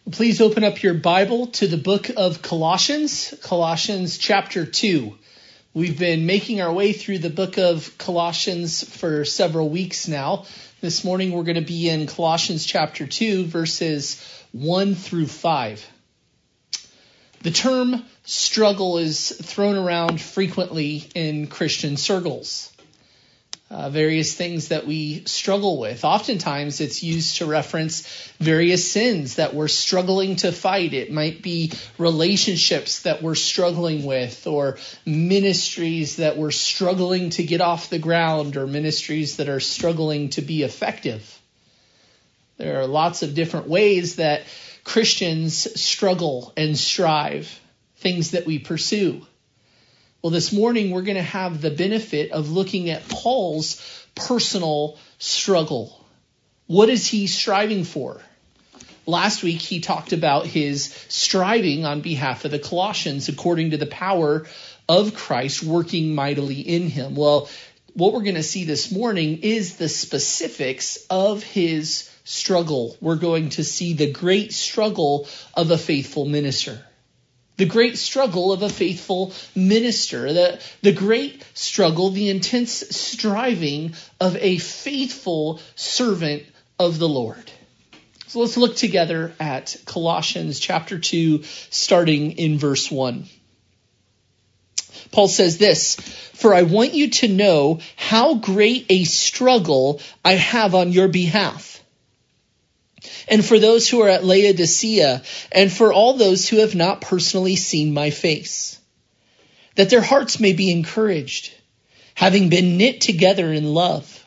Please open up your Bible to the book of Colossians, Colossians chapter 2. We've been making our way through the book of Colossians for several weeks now. This morning we're going to be in Colossians chapter 2, verses 1 through 5. The term struggle is thrown around frequently in Christian circles. Various things that we struggle with. Oftentimes it's used to reference various sins that we're struggling to fight. It might be relationships that we're struggling with, or ministries that we're struggling to get off the ground, or ministries that are struggling to be effective. There are lots of different ways that Christians struggle and strive, things that we pursue. Well, this morning we're going to have the benefit of looking at Paul's personal struggle. What is he striving for? Last week he talked about his striving on behalf of the Colossians according to the power of Christ working mightily in him. Well, what we're going to see this morning is the specifics of his struggle. We're going to see the great struggle of a faithful minister. The great struggle of a faithful minister, the great struggle, the intense striving of a faithful servant of the Lord. So let's look together at Colossians chapter 2, starting in verse 1. Paul says this, "For I want you to know how great a struggle I have on your behalf, and for those who are at Laodicea, and for all those who have not personally seen my face, that their hearts may be encouraged, having been knit together in love,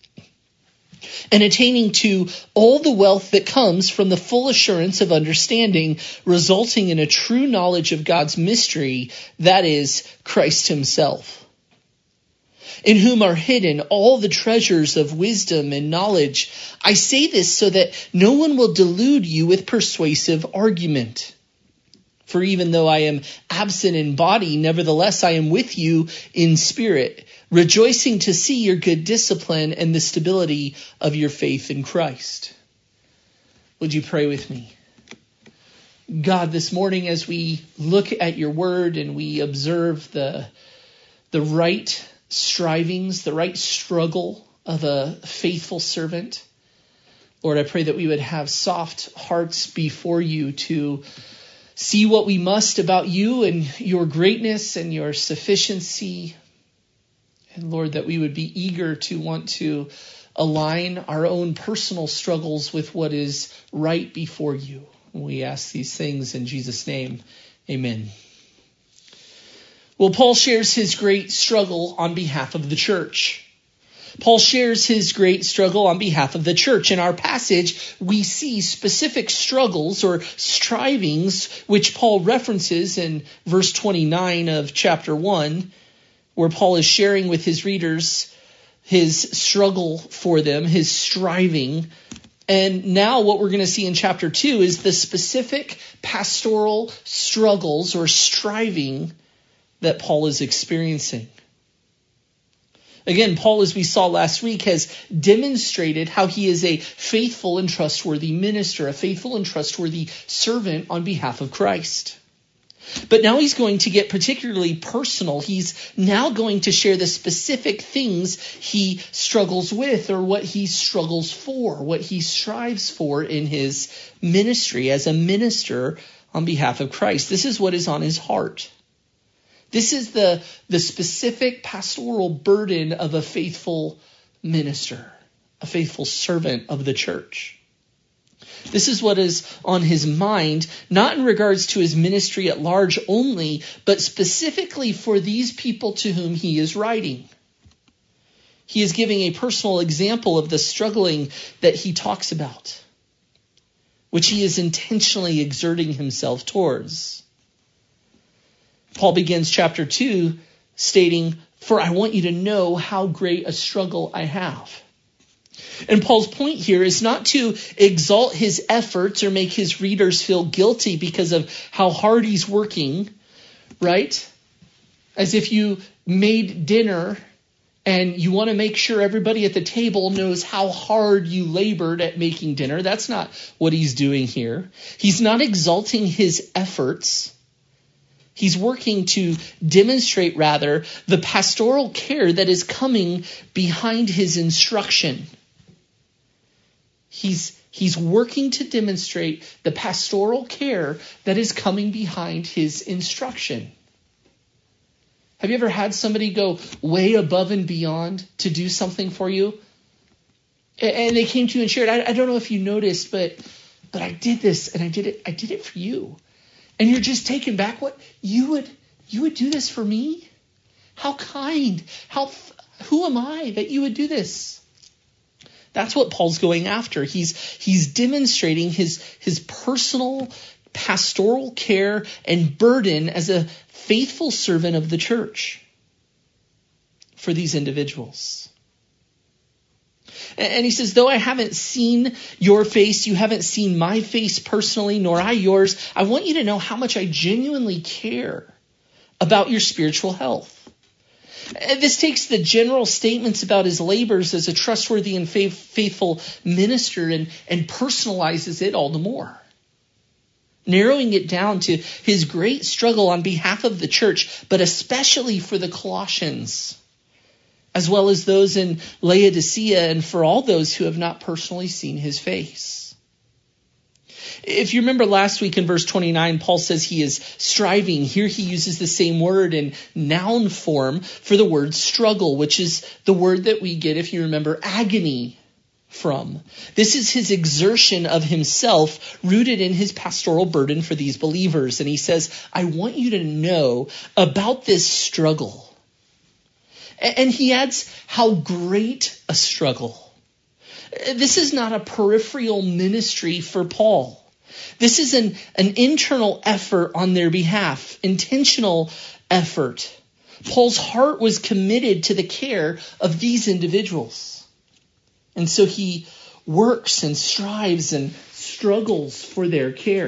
and attaining to all the wealth that comes from the full assurance of understanding, resulting in a true knowledge of God's mystery, that is, Christ himself, in whom are hidden all the treasures of wisdom and knowledge. I say this so that no one will delude you with persuasive argument. For even though I am absent in body, nevertheless I am with you in spirit, rejoicing to see your good discipline and the stability of your faith in Christ." Would you pray with me? God, this morning as we look at your word and we observe the right strivings, the right struggle of a faithful servant, Lord, I pray that we would have soft hearts before you to see what we must about you and your greatness and your sufficiency. And Lord, that we would be eager to want to align our own personal struggles with what is right before you. We ask these things in Jesus' name. Amen. Well, Paul shares his great struggle on behalf of the church. Paul shares his great struggle on behalf of the church. In our passage, we see specific struggles or strivings, which Paul references in verse 29 of chapter 1, where Paul is sharing with his readers his struggle for them, his striving. And now what we're going to see in chapter 2 is the specific pastoral struggles or striving that Paul is experiencing. Again, Paul, as we saw last week, has demonstrated how he is a faithful and trustworthy minister, a faithful and trustworthy servant on behalf of Christ. But now he's going to get particularly personal. He's now going to share the specific things he struggles with, or what he struggles for, what he strives for in his ministry as a minister on behalf of Christ. This is what is on his heart. This is the specific pastoral burden of a faithful minister, a faithful servant of the church. This is what is on his mind, not in regards to his ministry at large only, but specifically for these people to whom he is writing. He is giving a personal example of the struggling that he talks about, which he is intentionally exerting himself towards. Paul begins chapter 2 stating, "For I want you to know how great a struggle I have." And Paul's point here is not to exalt his efforts or make his readers feel guilty because of how hard he's working, right? As if you made dinner and you want to make sure everybody at the table knows how hard you labored at making dinner. That's not what he's doing here. He's not exalting his efforts. He's working to demonstrate, rather, the pastoral care that is coming behind his instruction. He's working to demonstrate the pastoral care that is coming behind his instruction. Have you ever had somebody go way above and beyond to do something for you? And they came to you and shared, I don't know if you noticed, but I did this and I did it for you. And you're just taken back. What? You would do this for me? How kind. Who am I that you would do this? That's what Paul's going after. He's demonstrating his personal pastoral care and burden as a faithful servant of the church for these individuals. And he says, though I haven't seen your face, you haven't seen my face personally, nor I yours, I want you to know how much I genuinely care about your spiritual health. And this takes the general statements about his labors as a trustworthy and faithful minister and personalizes it all the more, narrowing it down to his great struggle on behalf of the church, but especially for the Colossians, as well as those in Laodicea and for all those who have not personally seen his face. If you remember last week in verse 29, Paul says he is striving. Here he uses the same word in noun form for the word struggle, which is the word that we get, if you remember, agony from. This is his exertion of himself rooted in his pastoral burden for these believers. And he says, I want you to know about this struggle. And he adds how great a struggle. This is not a peripheral ministry for Paul. This is an internal effort on their behalf, intentional effort. Paul's heart was committed to the care of these individuals. And so he works and strives and struggles for their care.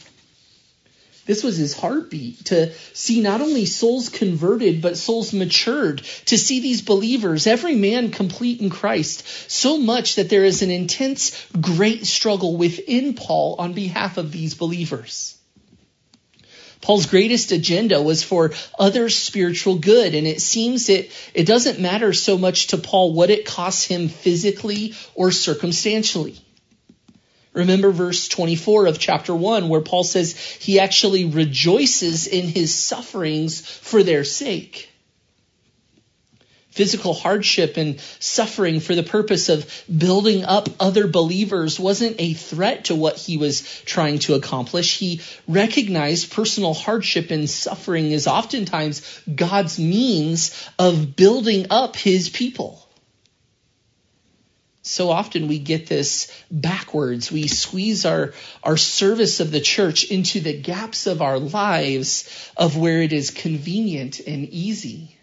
This was his heartbeat, to see not only souls converted, but souls matured, to see these believers, every man complete in Christ, so much that there is an intense, great struggle within Paul on behalf of these believers. Paul's greatest agenda was for others' spiritual good, and it seems it doesn't matter so much to Paul what it costs him physically or circumstantially. Remember verse 24 of chapter 1, where Paul says he actually rejoices in his sufferings for their sake. Physical hardship and suffering for the purpose of building up other believers wasn't a threat to what he was trying to accomplish. He recognized personal hardship and suffering is oftentimes God's means of building up his people. So often we get this backwards. We squeeze our service of the church into the gaps of our lives of where it is convenient and easy.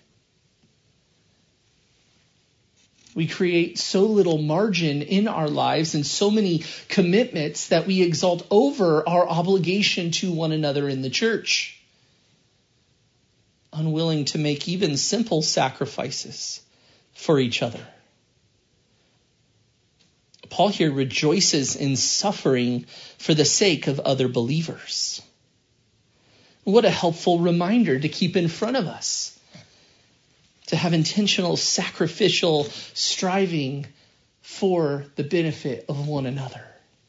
We create so little margin in our lives and so many commitments that we exalt over our obligation to one another in the church, unwilling to make even simple sacrifices for each other. Paul here rejoices in suffering for the sake of other believers. What a helpful reminder to keep in front of us, to have intentional sacrificial striving for the benefit of one another.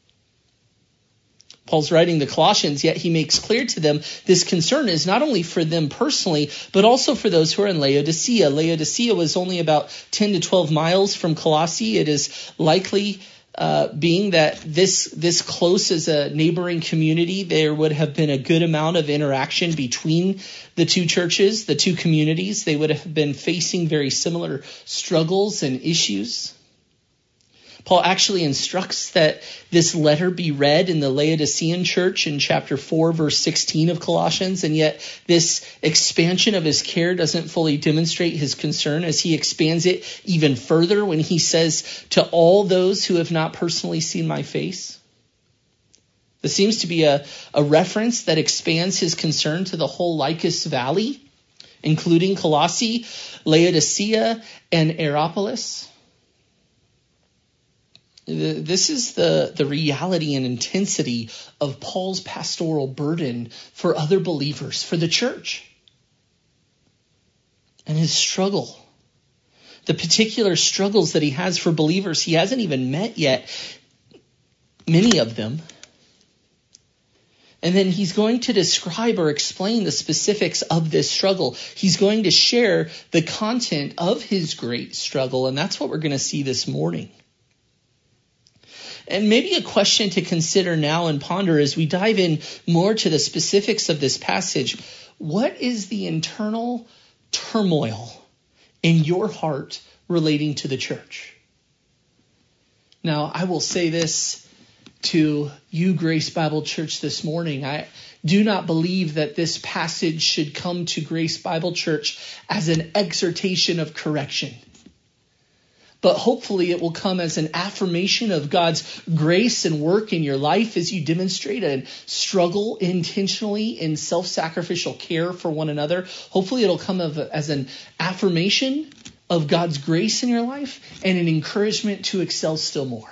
Paul's writing the Colossians, yet he makes clear to them this concern is not only for them personally, but also for those who are in Laodicea. Laodicea was only about 10 to 12 miles from Colossae. It is likely, being that this close as a neighboring community, there would have been a good amount of interaction between the two churches, the two communities. They would have been facing very similar struggles and issues. Paul actually instructs that this letter be read in the Laodicean church in chapter 4, verse 16 of Colossians, and yet this expansion of his care doesn't fully demonstrate his concern as he expands it even further when he says, to all those who have not personally seen my face. This seems to be a reference that expands his concern to the whole Lycus Valley including Colossae, Laodicea, and Hierapolis. This is the reality and intensity of Paul's pastoral burden for other believers, for the church, and his struggle. The particular struggles that he has for believers he hasn't even met yet, many of them. And then he's going to describe or explain the specifics of this struggle. He's going to share the content of his great struggle, and that's what we're going to see this morning. And maybe a question to consider now and ponder as we dive in more to the specifics of this passage. What is the internal turmoil in your heart relating to the church? Now, I will say this to you, Grace Bible Church, this morning. I do not believe that this passage should come to Grace Bible Church as an exhortation of correction. But hopefully it will come as an affirmation of God's grace and work in your life as you demonstrate and struggle intentionally in self-sacrificial care for one another. Hopefully it'll come as an affirmation of God's grace in your life and an encouragement to excel still more.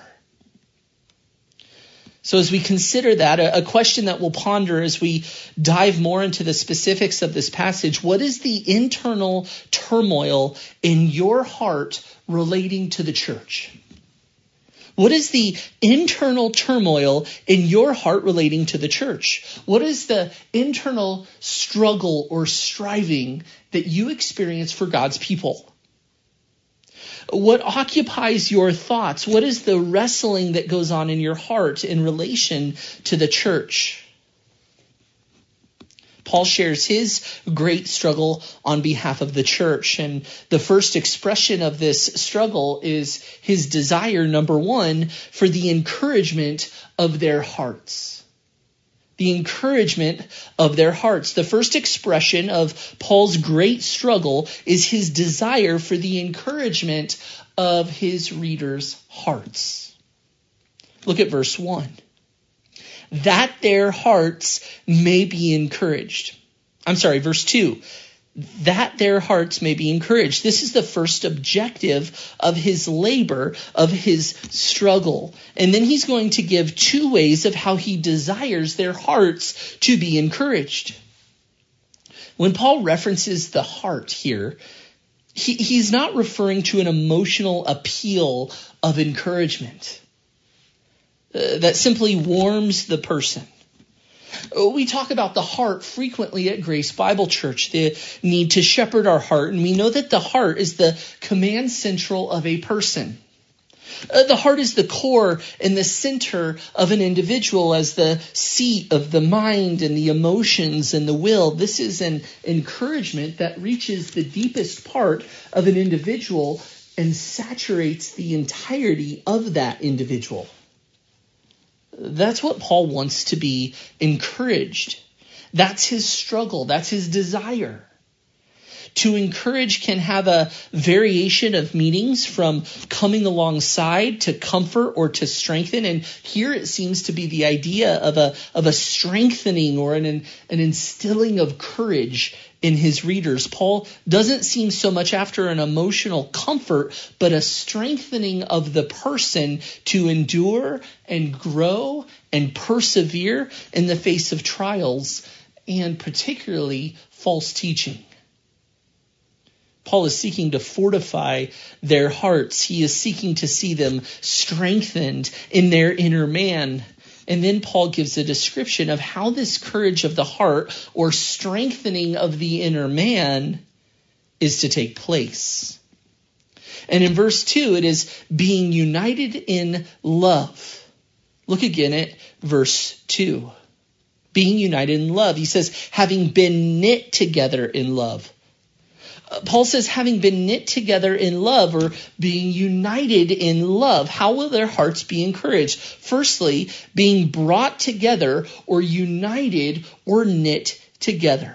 So as we consider that, a question that we'll ponder as we dive more into the specifics of this passage, what is the internal turmoil in your heart relating to the church? What is the internal turmoil in your heart relating to the church? What is the internal struggle or striving that you experience for God's people? What occupies your thoughts? What is the wrestling that goes on in your heart in relation to the church? Paul shares his great struggle on behalf of the church. And the first expression of this struggle is his desire, number one, for the encouragement of their hearts. The encouragement of their hearts. The first expression of Paul's great struggle is his desire for the encouragement of his readers' hearts. Look at verse 1. That their hearts may be encouraged. Verse 2. That their hearts may be encouraged. This is the first objective of his labor, of his struggle. And then he's going to give two ways of how he desires their hearts to be encouraged. When Paul references the heart here, he's not referring to an emotional appeal of encouragement that simply warms the person. We talk about the heart frequently at Grace Bible Church, the need to shepherd our heart, and we know that the heart is the command central of a person. The heart is the core and the center of an individual as the seat of the mind and the emotions and the will. This is an encouragement that reaches the deepest part of an individual and saturates the entirety of that individual. That's what Paul wants to be encouraged. That's his struggle. That's his desire. To encourage can have a variation of meanings, from coming alongside to comfort or to strengthen. And here it seems to be the idea of a strengthening or an instilling of courage in his readers. Paul doesn't seem so much after an emotional comfort, but a strengthening of the person to endure and grow and persevere in the face of trials and particularly false teaching. Paul is seeking to fortify their hearts. He is seeking to see them strengthened in their inner man. And then Paul gives a description of how this courage of the heart or strengthening of the inner man is to take place. And in verse 2, it is being united in love. Look again at verse 2. Being united in love. He says, having been knit together in love. Paul says, having been knit together in love, or being united in love, how will their hearts be encouraged? Firstly, being brought together or united or knit together.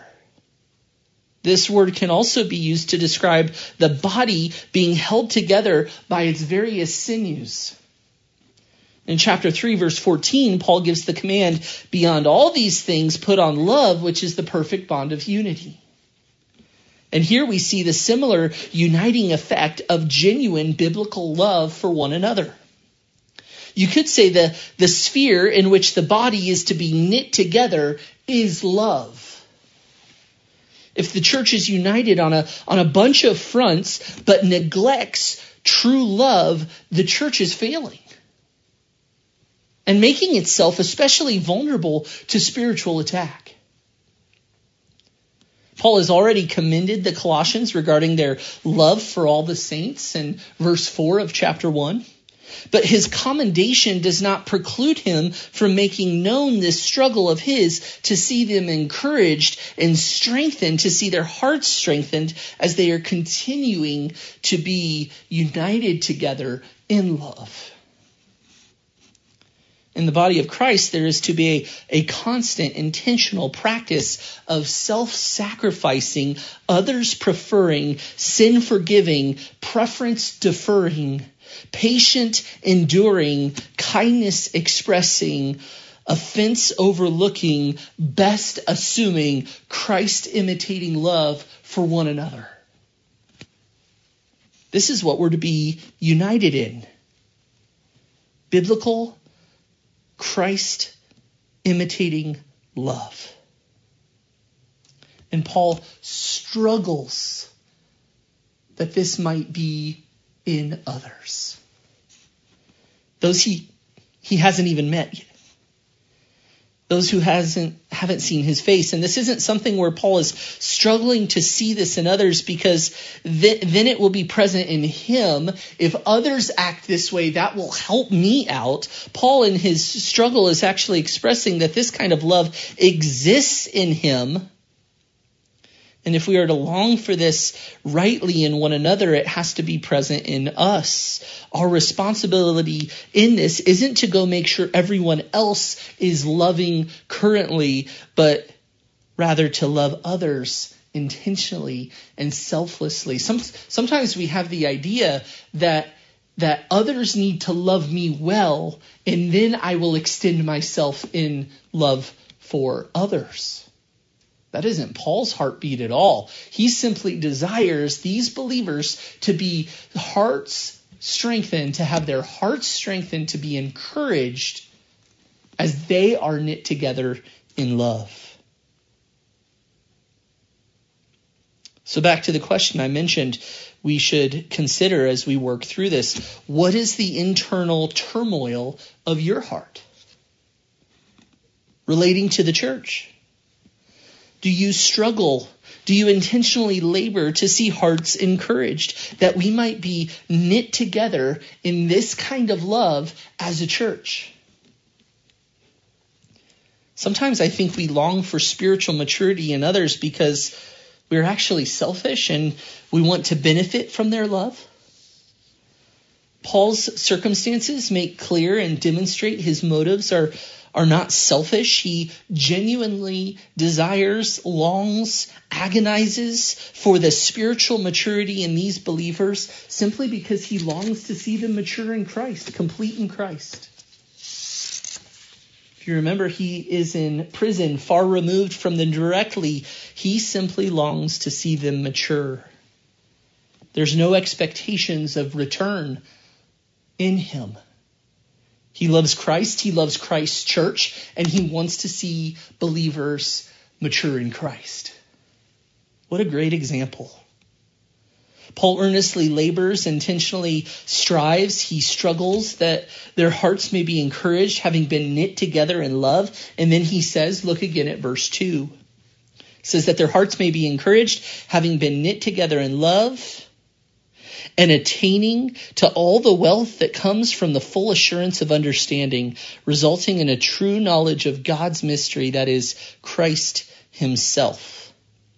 This word can also be used to describe the body being held together by its various sinews. In chapter 3, verse 14, Paul gives the command, beyond all these things, put on love, which is the perfect bond of unity. And here we see the similar uniting effect of genuine biblical love for one another. You could say the sphere in which the body is to be knit together is love. If the church is united on a bunch of fronts but neglects true love, the church is failing and making itself especially vulnerable to spiritual attack. Paul has already commended the Colossians regarding their love for all the saints in verse 4 of chapter 1. But his commendation does not preclude him from making known this struggle of his to see them encouraged and strengthened, to see their hearts strengthened as they are continuing to be united together in love. In the body of Christ, there is to be a constant, intentional practice of self-sacrificing, others-preferring, sin-forgiving, preference-deferring, patient-enduring, kindness-expressing, offense-overlooking, best-assuming, Christ-imitating love for one another. This is what we're to be united in. Biblical, Christ-imitating love. And Paul struggles that this might be in others. Those he hasn't even met yet. Those who haven't seen his face. And this isn't something where Paul is struggling to see this in others, because then it will be present in him. If others act this way, that will help me out. Paul in his struggle is actually expressing that this kind of love exists in him. And if we are to long for this rightly in one another, it has to be present in us. Our responsibility in this isn't to go make sure everyone else is loving currently, but rather to love others intentionally and selflessly. Sometimes we have the idea that others need to love me well, and then I will extend myself in love for others. That isn't Paul's heartbeat at all. He simply desires these believers to be hearts strengthened, to have their hearts strengthened, to be encouraged as they are knit together in love. So back to the question I mentioned we should consider as we work through this. What is the internal turmoil of your heart relating to the church? Do you struggle? Do you intentionally labor to see hearts encouraged, that we might be knit together in this kind of love as a church? Sometimes I think we long for spiritual maturity in others because we're actually selfish and we want to benefit from their love. Paul's circumstances make clear and demonstrate his motives are not selfish. He genuinely desires, longs, agonizes for the spiritual maturity in these believers simply because he longs to see them mature in Christ, complete in Christ. If you remember, he is in prison, far removed from them directly. He simply longs to see them mature. There's no expectations of return in him. He loves Christ, he loves Christ's church, and he wants to see believers mature in Christ. What a great example. Paul earnestly labors, intentionally strives, he struggles that their hearts may be encouraged, having been knit together in love. And then he says, look again at verse 2. It says that their hearts may be encouraged, having been knit together in love, and attaining to all the wealth that comes from the full assurance of understanding, resulting in a true knowledge of God's mystery, that is, Christ himself.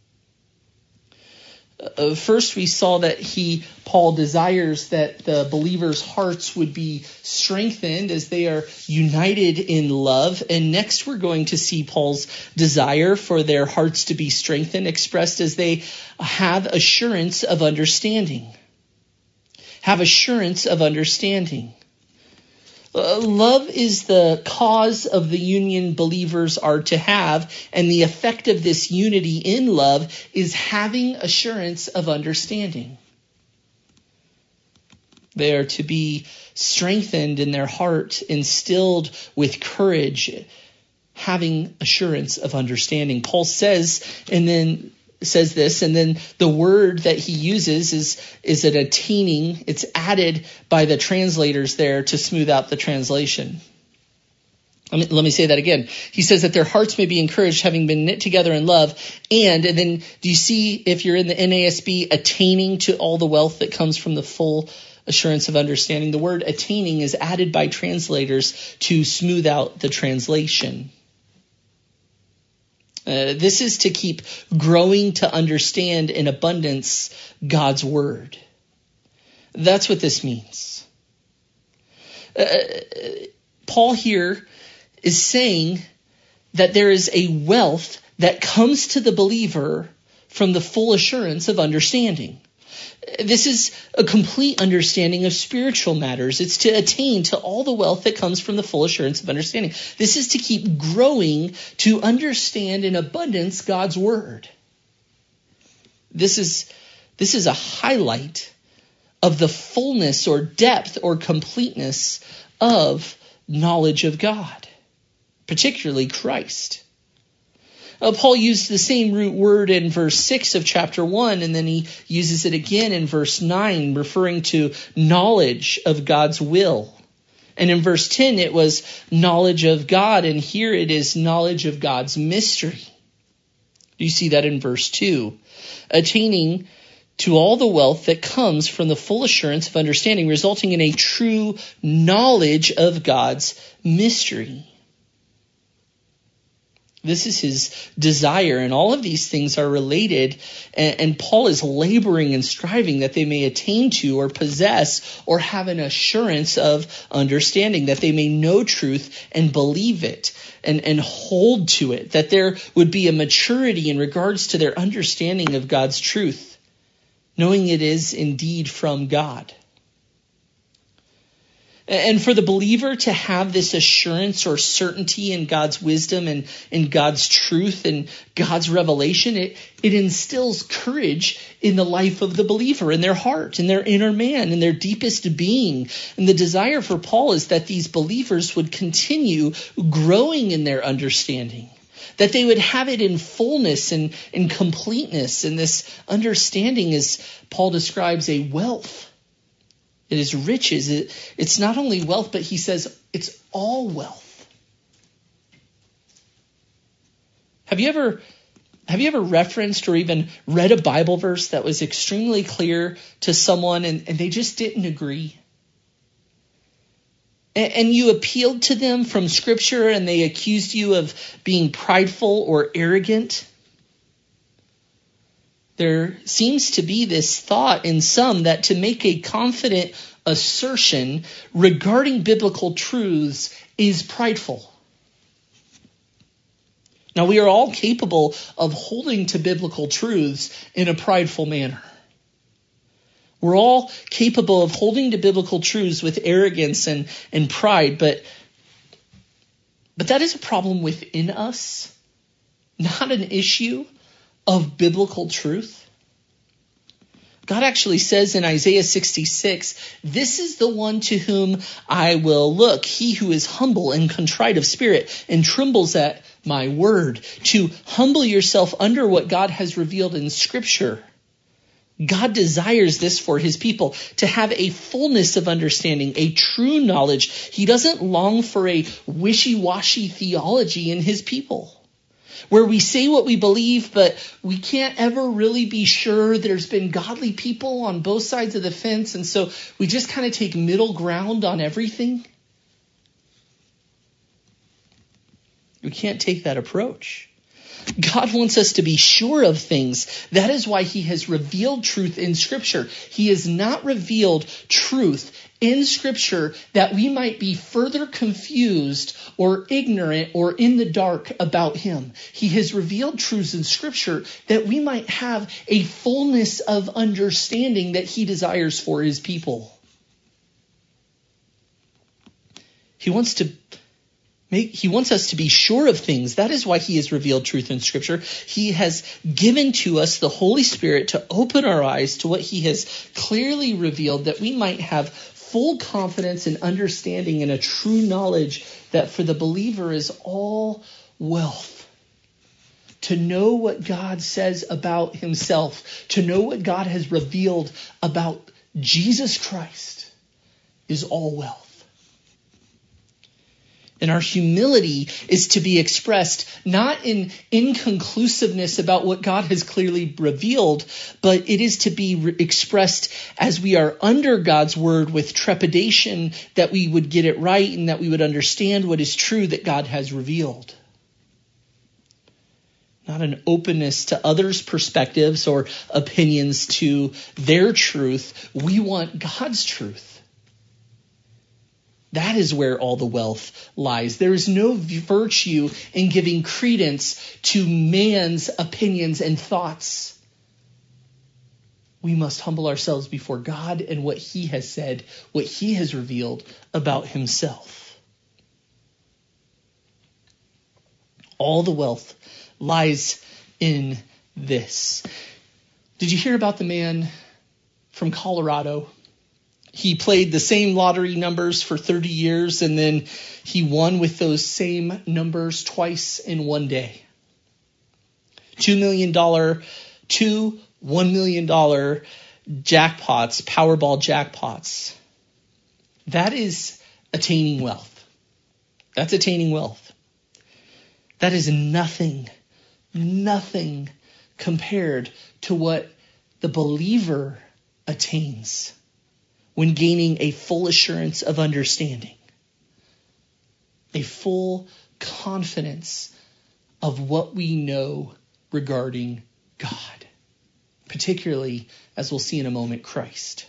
First, we saw that Paul desires that the believers' hearts would be strengthened as they are united in love. And next, we're going to see Paul's desire for their hearts to be strengthened, expressed as they have assurance of understanding. Have assurance of understanding. Love is the cause of the union believers are to have, and the effect of this unity in love is having assurance of understanding. They are to be strengthened in their heart, instilled with courage, having assurance of understanding. Paul says this, and then the word that he uses is an attaining. It's added by the translators there to smooth out the translation. Let me say that again. He says that their hearts may be encouraged, having been knit together in love. And then do you see, if you're in the NASB, attaining to all the wealth that comes from the full assurance of understanding? The word attaining is added by translators to smooth out the translation. This is to keep growing to understand in abundance God's word. That's what this means. Paul here is saying that there is a wealth that comes to the believer from the full assurance of understanding. This is a complete understanding of spiritual matters. It's to attain to all the wealth that comes from the full assurance of understanding. This is to keep growing to understand in abundance God's word. This is a highlight of the fullness or depth or completeness of knowledge of God, particularly Christ. Paul used the same root word in verse 6 of chapter 1, and then he uses it again in verse 9, referring to knowledge of God's will. And in verse 10, it was knowledge of God, and here it is knowledge of God's mystery. Do you see that in verse 2? Attaining to all the wealth that comes from the full assurance of understanding, resulting in a true knowledge of God's mystery. This is his desire, and all of these things are related, and Paul is laboring and striving that they may attain to or possess or have an assurance of understanding, that they may know truth and believe it and hold to it, that there would be a maturity in regards to their understanding of God's truth, knowing it is indeed from God. And for the believer to have this assurance or certainty in God's wisdom and in God's truth and God's revelation, it instills courage in the life of the believer, in their heart, in their inner man, in their deepest being. And the desire for Paul is that these believers would continue growing in their understanding, that they would have it in fullness and in completeness. And this understanding, as Paul describes, a wealth. It is riches. It's not only wealth, but he says it's all wealth. Have you ever referenced or even read a Bible verse that was extremely clear to someone and they just didn't agree? And you appealed to them from Scripture and they accused you of being prideful or arrogant? There seems to be this thought in some that to make a confident assertion regarding biblical truths is prideful. Now, we are all capable of holding to biblical truths in a prideful manner. We're all capable of holding to biblical truths with arrogance and pride, but that is a problem within us, not an issue of biblical truth. God actually says in Isaiah 66, "This is the one to whom I will look, he who is humble and contrite of spirit and trembles at my word." To humble yourself under what God has revealed in Scripture. God desires this for his people, to have a fullness of understanding, a true knowledge. He doesn't long for a wishy-washy theology in his people, where we say what we believe, but we can't ever really be sure. There's been godly people on both sides of the fence, and so we just kind of take middle ground on everything. We can't take that approach. God wants us to be sure of things. That is why he has revealed truth in Scripture. He has not revealed truth in Scripture that we might be further confused or ignorant or in the dark about him. He has revealed truths in Scripture that we might have a fullness of understanding that he desires for his people. He wants us to be sure of things. That is why he has revealed truth in Scripture. He has given to us the Holy Spirit to open our eyes to what he has clearly revealed, that we might have full confidence and understanding and a true knowledge that for the believer is all wealth. To know what God says about himself, to know what God has revealed about Jesus Christ is all wealth. And our humility is to be expressed not in inconclusiveness about what God has clearly revealed, but it is to be expressed as we are under God's word with trepidation that we would get it right and that we would understand what is true that God has revealed. Not an openness to others' perspectives or opinions to their truth. We want God's truth. That is where all the wealth lies. There is no virtue in giving credence to man's opinions and thoughts. We must humble ourselves before God and what he has said, what he has revealed about himself. All the wealth lies in this. Did you hear about the man from Colorado? He played the same lottery numbers for 30 years, and then he won with those same numbers twice in one day. $2 million, two $1 million jackpots, Powerball jackpots. That is attaining wealth. That's attaining wealth. That is nothing compared to what the believer attains when gaining a full assurance of understanding, a full confidence of what we know regarding God, particularly, as we'll see in a moment, Christ.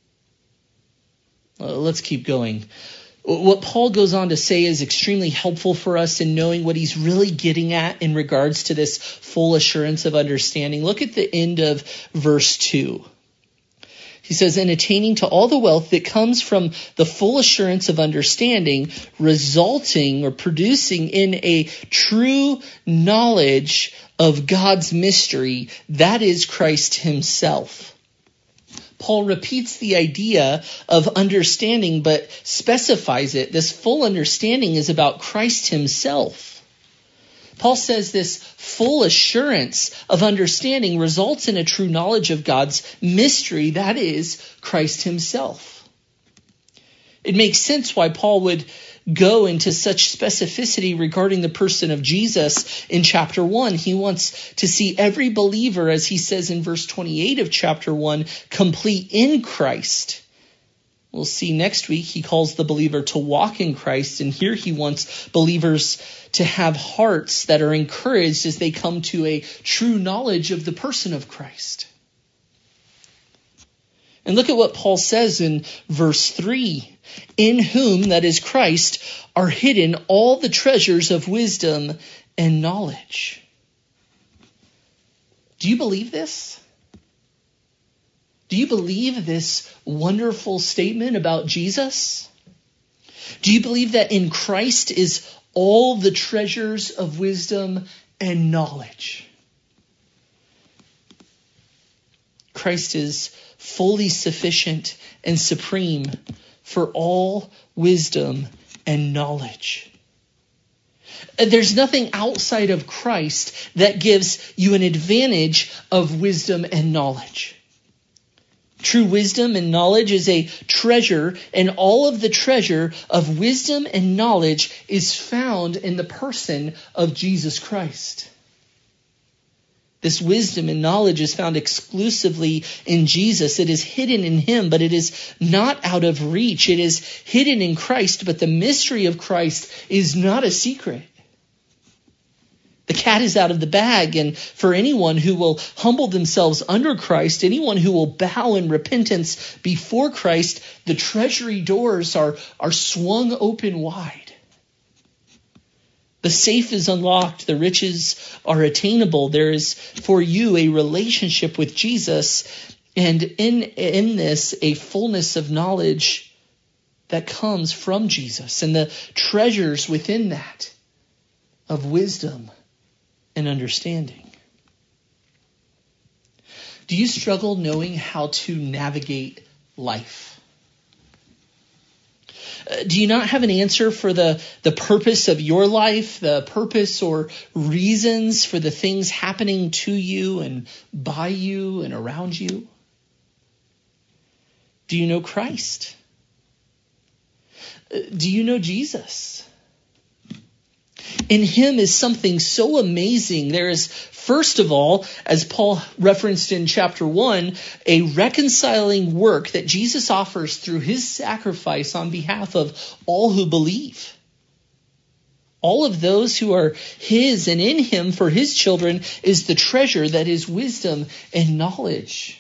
Let's keep going. What Paul goes on to say is extremely helpful for us in knowing what he's really getting at in regards to this full assurance of understanding. Look at the end of verse 2. He says, "And attaining to all the wealth that comes from the full assurance of understanding, resulting or producing in a true knowledge of God's mystery, that is Christ himself." Paul repeats the idea of understanding, but specifies it. This full understanding is about Christ himself. Paul says this full assurance of understanding results in a true knowledge of God's mystery, that is Christ himself. It makes sense why Paul would go into such specificity regarding the person of Jesus in chapter 1. He wants to see every believer, as he says in verse 28 of chapter 1, complete in Christ. We'll see next week he calls the believer to walk in Christ, and here he wants believers to have hearts that are encouraged as they come to a true knowledge of the person of Christ. And look at what Paul says in verse 3. "In whom," that is Christ, "are hidden all the treasures of wisdom and knowledge." Do you believe this? Do you believe this wonderful statement about Jesus? Do you believe that in Christ is all the treasures of wisdom and knowledge? Christ is fully sufficient and supreme for all wisdom and knowledge. There's nothing outside of Christ that gives you an advantage of wisdom and knowledge. True wisdom and knowledge is a treasure, and all of the treasure of wisdom and knowledge is found in the person of Jesus Christ. This wisdom and knowledge is found exclusively in Jesus. It is hidden in him, but it is not out of reach. It is hidden in Christ, but the mystery of Christ is not a secret. The cat is out of the bag, and for anyone who will humble themselves under Christ, anyone who will bow in repentance before Christ, the treasury doors are swung open wide. The safe is unlocked. The riches are attainable. There is for you a relationship with Jesus, and in this a fullness of knowledge that comes from Jesus and the treasures within that of wisdom and understanding. Do you struggle knowing how to navigate life? Do you not have an answer for the purpose of your life, the purpose or reasons for the things happening to you and by you and around you? Do you know Christ? Do you know Jesus? In him is something so amazing. There is, first of all, as Paul referenced in chapter 1, a reconciling work that Jesus offers through his sacrifice on behalf of all who believe. All of those who are his, and in him for his children is the treasure that is wisdom and knowledge.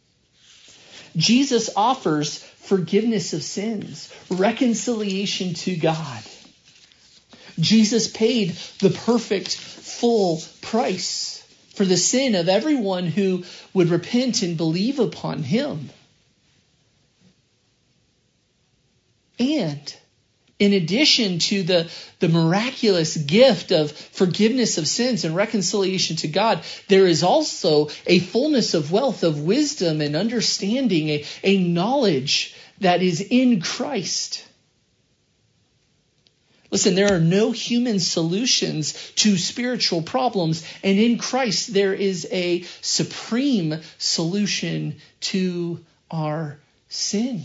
Jesus offers forgiveness of sins, reconciliation to God. Jesus paid the perfect, full price for the sin of everyone who would repent and believe upon him. And in addition to the miraculous gift of forgiveness of sins and reconciliation to God, there is also a fullness of wealth of wisdom and understanding, a knowledge that is in Christ. Listen, there are no human solutions to spiritual problems, and in Christ there is a supreme solution to our sin.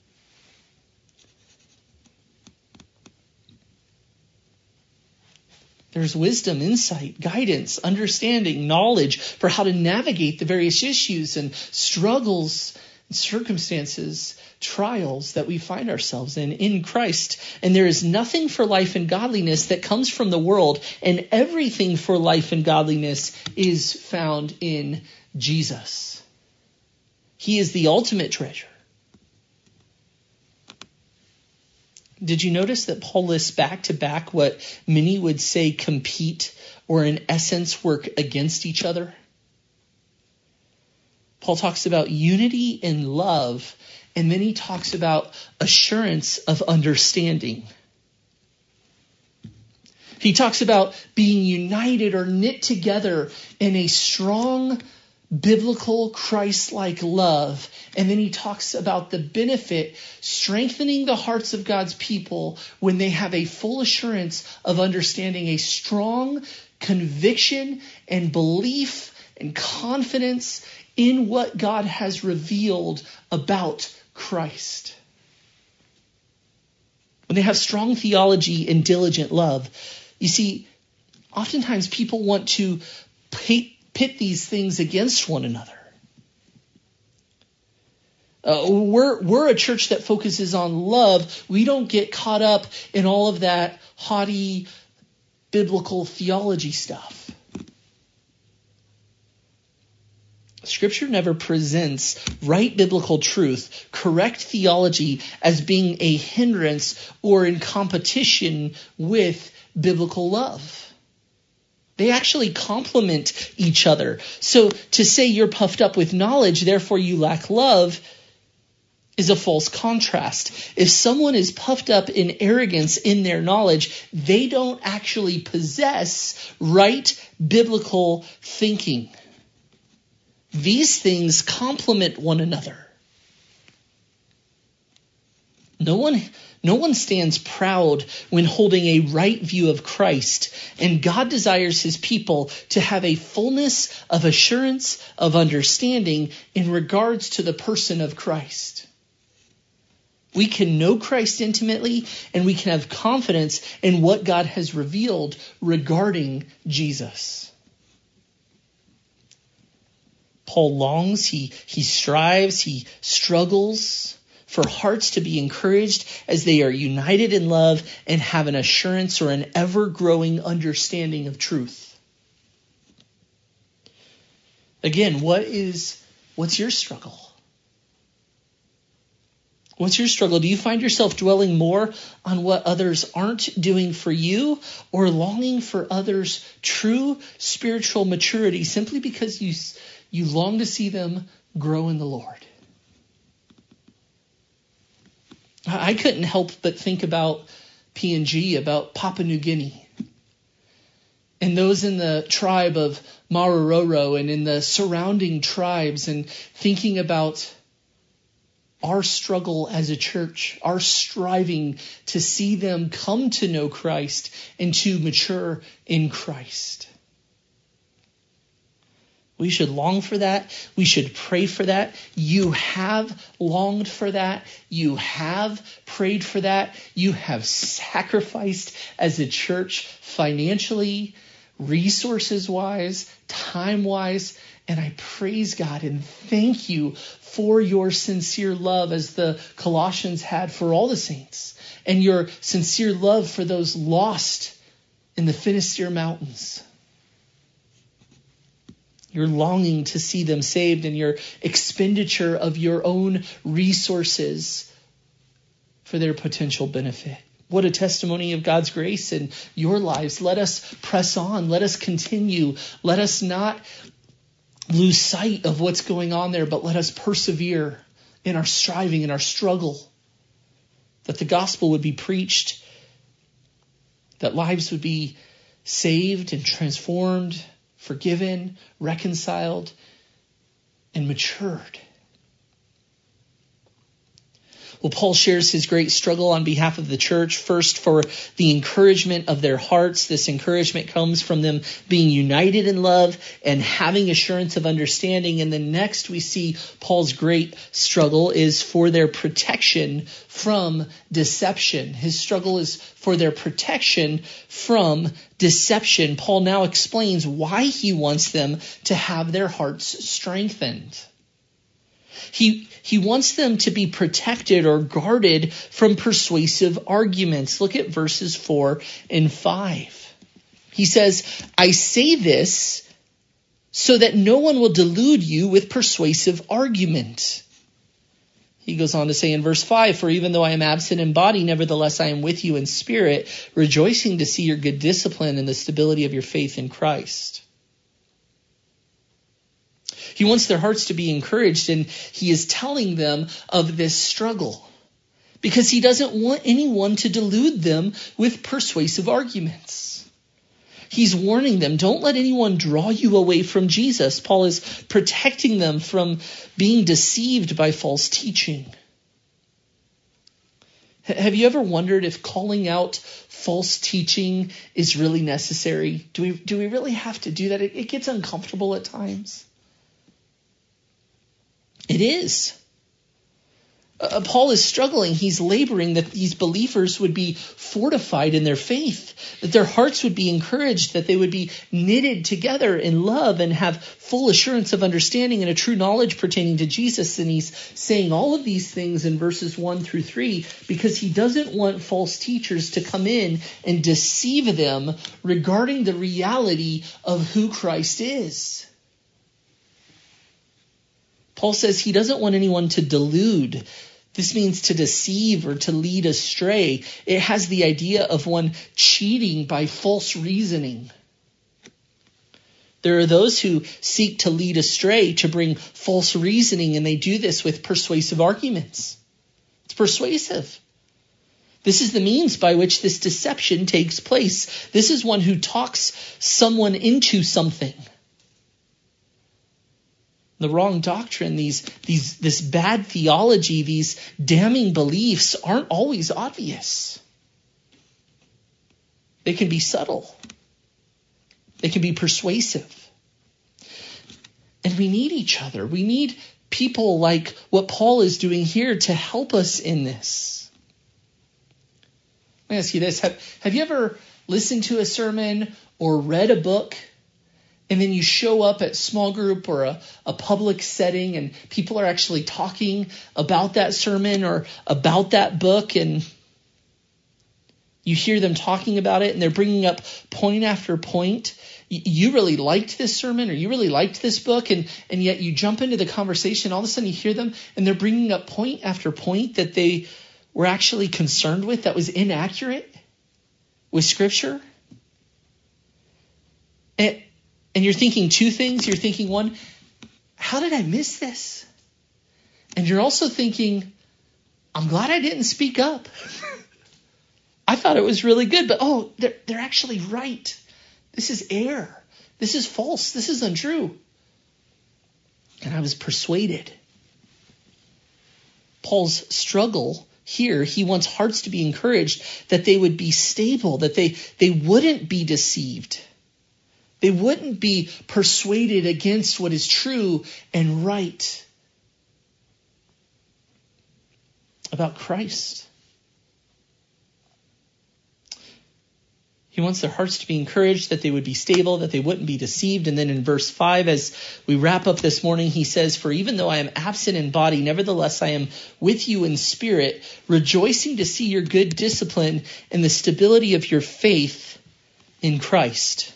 There's wisdom, insight, guidance, understanding, knowledge for how to navigate the various issues and struggles, circumstances, trials that we find ourselves in Christ. And there is nothing for life and godliness that comes from the world, and everything for life and godliness is found in Jesus. He is the ultimate treasure. Did you notice that Paul lists back to back what many would say compete or in essence work against each other? Paul talks about unity in love, and then he talks about assurance of understanding. He talks about being united or knit together in a strong, biblical, Christ-like love. And then he talks about the benefit strengthening the hearts of God's people when they have a full assurance of understanding, a strong conviction and belief and confidence in what God has revealed about Christ. When they have strong theology and diligent love, you see, oftentimes people want to pit these things against one another. We're a church that focuses on love. We don't get caught up in all of that haughty biblical theology stuff. Scripture never presents right biblical truth, correct theology, as being a hindrance or in competition with biblical love. They actually complement each other. So to say you're puffed up with knowledge, therefore you lack love, is a false contrast. If someone is puffed up in arrogance in their knowledge, they don't actually possess right biblical thinking. These things complement one another. No one stands proud when holding a right view of Christ, and God desires his people to have a fullness of assurance of understanding in regards to the person of Christ. We can know Christ intimately, and we can have confidence in what God has revealed regarding Jesus. Paul longs, he strives, he struggles for hearts to be encouraged as they are united in love and have an assurance or an ever-growing understanding of truth. Again, what's your struggle? What's your struggle? Do you find yourself dwelling more on what others aren't doing for you, or longing for others' true spiritual maturity simply because you long to see them grow in the Lord? I couldn't help but think about PNG, about Papua New Guinea, and those in the tribe of Marororo and in the surrounding tribes, and thinking about our struggle as a church, our striving to see them come to know Christ and to mature in Christ. We should long for that. We should pray for that. You have longed for that. You have prayed for that. You have sacrificed as a church financially, resources-wise, time-wise. And I praise God and thank you for your sincere love as the Colossians had for all the saints, and your sincere love for those lost in the Finisterre Mountains. Your longing to see them saved and your expenditure of your own resources for their potential benefit. What a testimony of God's grace in your lives. Let us press on. Let us continue. Let us not lose sight of what's going on there, but let us persevere in our striving, in our struggle, that the gospel would be preached, that lives would be saved and transformed, forgiven, reconciled, and matured. Well, Paul shares his great struggle on behalf of the church, first for the encouragement of their hearts. This encouragement comes from them being united in love and having assurance of understanding. And then next we see Paul's great struggle is for their protection from deception. His struggle is for their protection from deception. Paul now explains why he wants them to have their hearts strengthened. He wants them to be protected or guarded from persuasive arguments. Look at verses 4 and 5. He says, I say this so that no one will delude you with persuasive argument. He goes on to say in verse 5, for even though I am absent in body, nevertheless I am with you in spirit, rejoicing to see your good discipline and the stability of your faith in Christ. He wants their hearts to be encouraged, and he is telling them of this struggle because he doesn't want anyone to delude them with persuasive arguments. He's warning them, don't let anyone draw you away from Jesus. Paul is protecting them from being deceived by false teaching. Have you ever wondered if calling out false teaching is really necessary? Do we really have to do that? It gets uncomfortable at times. It is. Paul is struggling. He's laboring that these believers would be fortified in their faith, that their hearts would be encouraged, that they would be knitted together in love and have full assurance of understanding and a true knowledge pertaining to Jesus. And he's saying all of these things in verses 1 through 3 because he doesn't want false teachers to come in and deceive them regarding the reality of who Christ is. Paul says he doesn't want anyone to delude. This means to deceive or to lead astray. It has the idea of one cheating by false reasoning. There are those who seek to lead astray, to bring false reasoning, and they do this with persuasive arguments. It's persuasive. This is the means by which this deception takes place. This is one who talks someone into something. The wrong doctrine, this bad theology, these damning beliefs aren't always obvious. They can be subtle. They can be persuasive. And we need each other. We need people like what Paul is doing here to help us in this. Let me ask you this. Have you ever listened to a sermon or read a book, and then you show up at small group or a public setting and people are actually talking about that sermon or about that book, and you hear them talking about it and they're bringing up point after point? You really liked this sermon or you really liked this book, and yet you jump into the conversation. All of a sudden you hear them and they're bringing up point after point that they were actually concerned with that was inaccurate with Scripture. And you're thinking two things. You're thinking, one, how did I miss this? And you're also thinking, I'm glad I didn't speak up. I thought it was really good, but they're actually right. This is error. This is false. This is untrue. And I was persuaded. Paul's struggle here, he wants hearts to be encouraged, that they would be stable, that they wouldn't be deceived. They wouldn't be persuaded against what is true and right about Christ. He wants their hearts to be encouraged, that they would be stable, that they wouldn't be deceived. And then in verse 5, as we wrap up this morning, he says, "For even though I am absent in body, nevertheless I am with you in spirit, rejoicing to see your good discipline and the stability of your faith in Christ."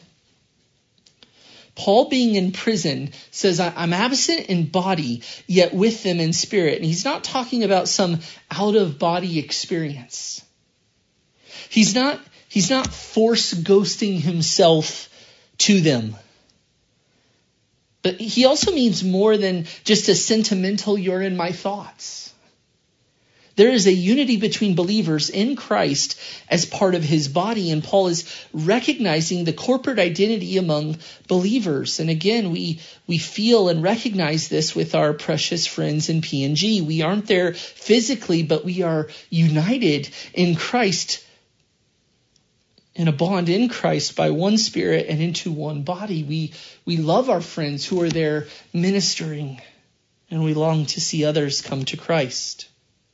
Paul, being in prison, says, I'm absent in body, yet with them in spirit. And he's not talking about some out-of-body experience. He's not force ghosting himself to them. But he also means more than just a sentimental, you're in my thoughts. There is a unity between believers in Christ as part of his body, and Paul is recognizing the corporate identity among believers. And again, we feel and recognize this with our precious friends in PNG. We aren't there physically, but we are united in Christ, in a bond in Christ by one Spirit and into one body. We love our friends who are there ministering, and we long to see others come to Christ.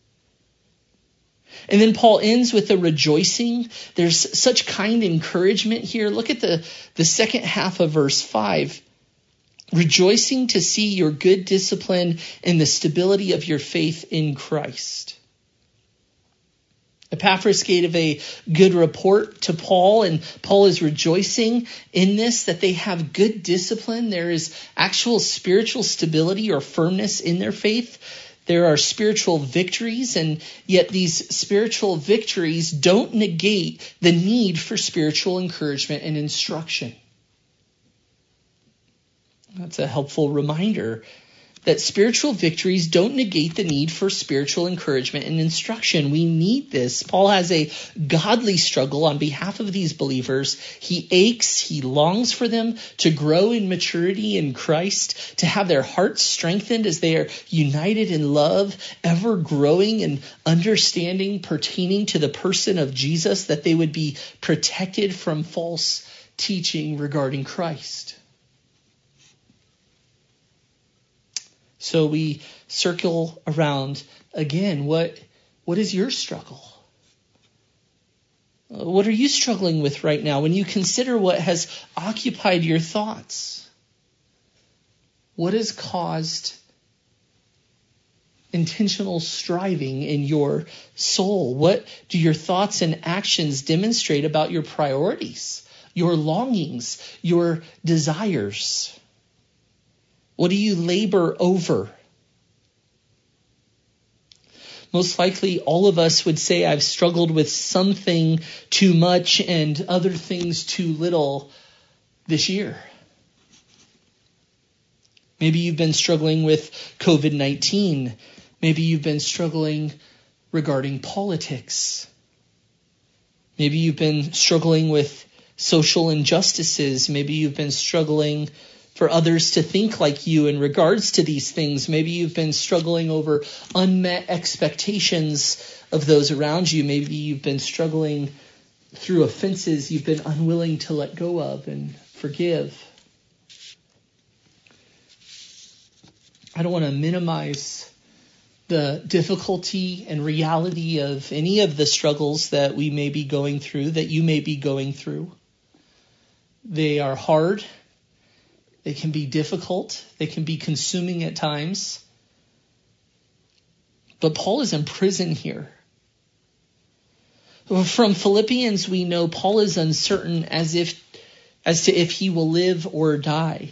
And then Paul ends with a rejoicing. There's such kind encouragement here. Look at the second half of verse 5. Rejoicing to see your good discipline and the stability of your faith in Christ. Epaphras gave a good report to Paul, and Paul is rejoicing in this, that they have good discipline. There is actual spiritual stability or firmness in their faith. There are spiritual victories, and yet these spiritual victories don't negate the need for spiritual encouragement and instruction. That's a helpful reminder that spiritual victories don't negate the need for spiritual encouragement and instruction. We need this. Paul has a godly struggle on behalf of these believers. He aches, he longs for them to grow in maturity in Christ, to have their hearts strengthened as they are united in love, ever growing in understanding pertaining to the person of Jesus, that they would be protected from false teaching regarding Christ. So we circle around again. What is your struggle? What are you struggling with right now when you consider what has occupied your thoughts? What has caused intentional striving in your soul? What do your thoughts and actions demonstrate about your priorities, your longings, your desires? What do you labor over? Most likely, all of us would say, I've struggled with something too much and other things too little this year. Maybe you've been struggling with COVID-19. Maybe you've been struggling regarding politics. Maybe you've been struggling with social injustices. Maybe you've been struggling for others to think like you in regards to these things. Maybe you've been struggling over unmet expectations of those around you. Maybe you've been struggling through offenses you've been unwilling to let go of and forgive. I don't want to minimize the difficulty and reality of any of the struggles that we may be going through, that you may be going through. They are hard. They can be difficult. They can be consuming at times. But Paul is in prison here. From Philippians, we know Paul is uncertain as to if he will live or die.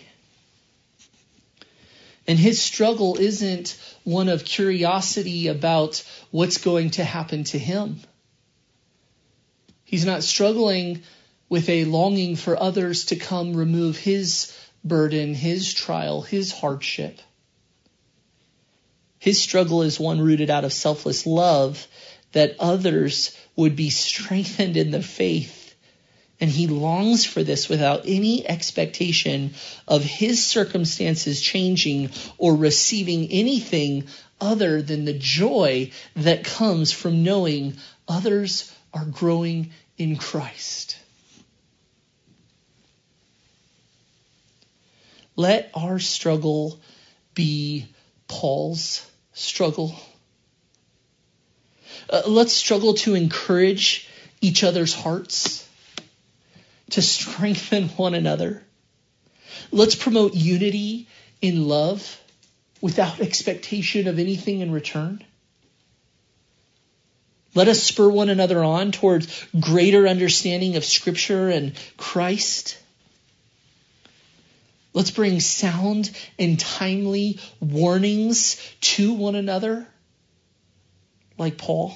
And his struggle isn't one of curiosity about what's going to happen to him. He's not struggling with a longing for others to come remove his burden, his trial, his hardship. His struggle is one rooted out of selfless love, that others would be strengthened in their faith. And he longs for this without any expectation of his circumstances changing or receiving anything other than the joy that comes from knowing others are growing in Christ. Let our struggle be Paul's struggle. Let's struggle to encourage each other's hearts, to strengthen one another. Let's promote unity in love without expectation of anything in return. Let us spur one another on towards greater understanding of Scripture and Christ. Let's bring sound and timely warnings to one another, like Paul.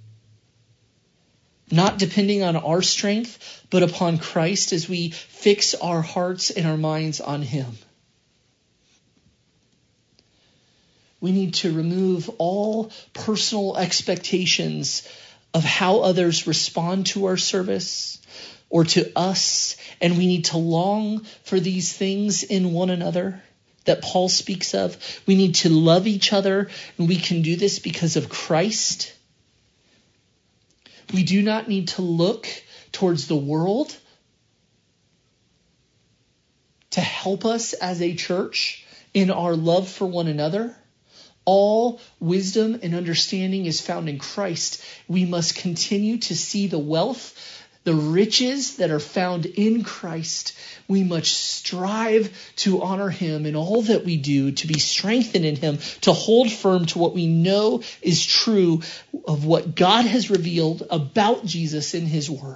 Not depending on our strength, but upon Christ as we fix our hearts and our minds on Him. We need to remove all personal expectations of how others respond to our service or to us, and we need to long for these things in one another that Paul speaks of. We need to love each other, and we can do this because of Christ. We do not need to look towards the world to help us as a church in our love for one another. All wisdom and understanding is found in Christ. We must continue to see the wealth, the riches that are found in Christ. We must strive to honor Him in all that we do, to be strengthened in Him, to hold firm to what we know is true of what God has revealed about Jesus in His Word.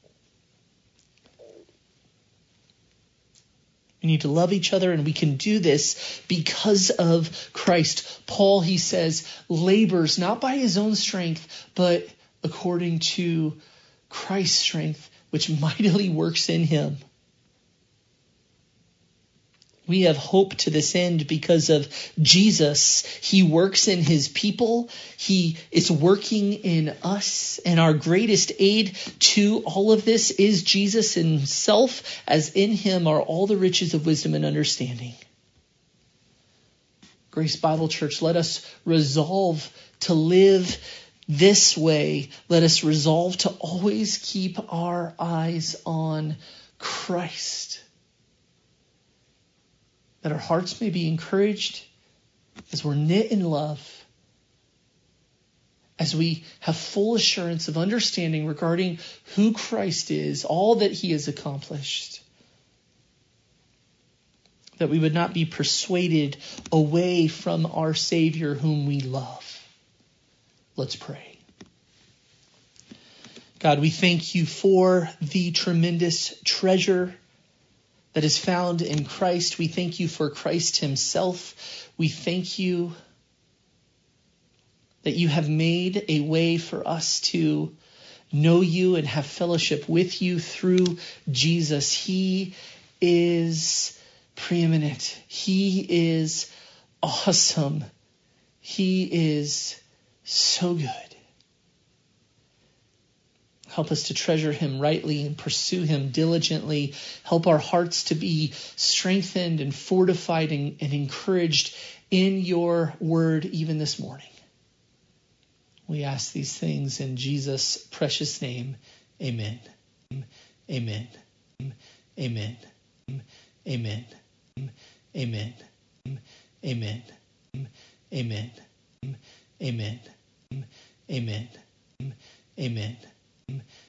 We need to love each other, and we can do this because of Christ. Paul, he says, labors not by his own strength, but according to Christ's strength, which mightily works in him. We have hope to this end because of Jesus. He works in His people. He is working in us. And our greatest aid to all of this is Jesus Himself, as in Him are all the riches of wisdom and understanding. Grace Bible Church, let us resolve to live this way. Let us resolve to always keep our eyes on Christ, that our hearts may be encouraged as we're knit in love, as we have full assurance of understanding regarding who Christ is, all that He has accomplished, that we would not be persuaded away from our Savior whom we love. Let's pray. God, we thank You for the tremendous treasure that is found in Christ. We thank You for Christ Himself. We thank You that You have made a way for us to know You and have fellowship with You through Jesus. He is preeminent. He is awesome. He is so good. Help us to treasure Him rightly and pursue Him diligently. Help our hearts to be strengthened and fortified and encouraged in Your word even this morning. We ask these things in Jesus' precious name. Amen. Amen. Amen. Amen. Amen. Amen. Amen. Amen. Amen. Amen.